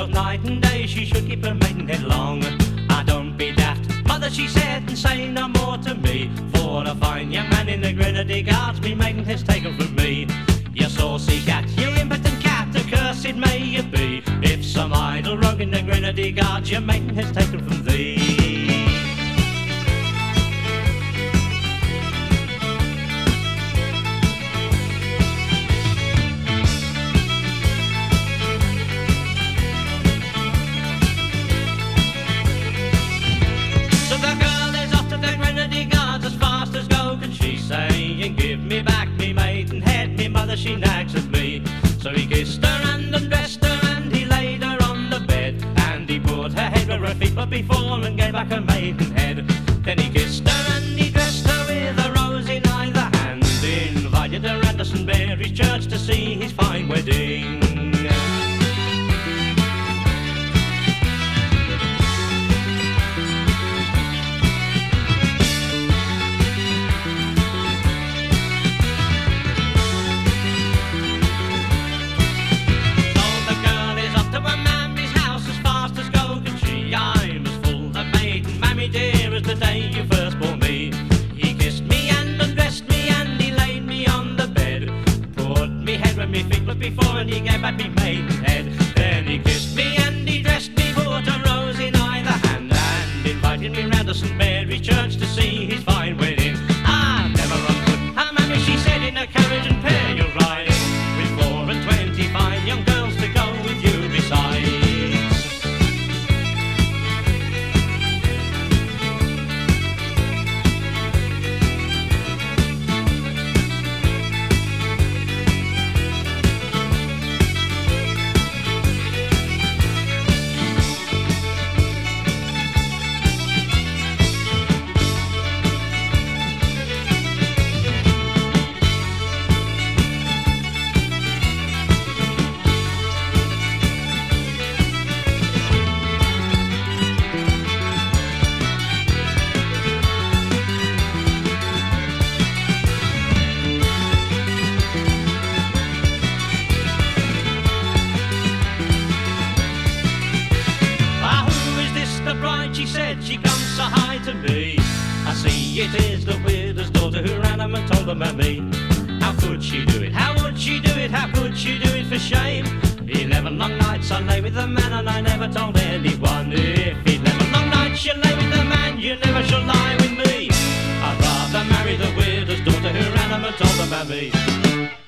both night and day, she should keep her maidenhead long. Ah, don't be daft, mother, she said, and say no more to me. For a fine young man in the Grenadier Guards, me maidenhead's taken from me. You saucy cat, you impotent cat, accursed may you be. If some idle rogue in the Grenadier Guards, your maidenhead's taken from thee. Give me back me maidenhead, me mother she nags at me. So he kissed her and undressed her and he laid her on the bed. And he put her head where her feet were before and gave back her maidenhead. Then he kissed her and he dressed her with a rose in either hand. Invited her at St Mary's Church to see his fine wedding. The day you first bore me, he kissed me and undressed me and he laid me on the bed. Put me head where me feet were before and he gave back me maidenhead. Then he kissed me and he dressed me, put a rose in either hand, and invited me round to St Mary's Church to see his fine wedding. Ah, never on foot, ah, mammy, she said, in a carriage and pair you'll ride, with 24 fine young girls to go with you besides. She said she comes so high to me. I see it is the widow's daughter who ran home and told them about me. How could she do it? How would she do it? How could she do it for shame? 11 long nights I lay with the man and I never told anyone. If 11 long nights you lay with the man, you never shall lie with me. I'd rather marry the widow's daughter who ran home and told them about me.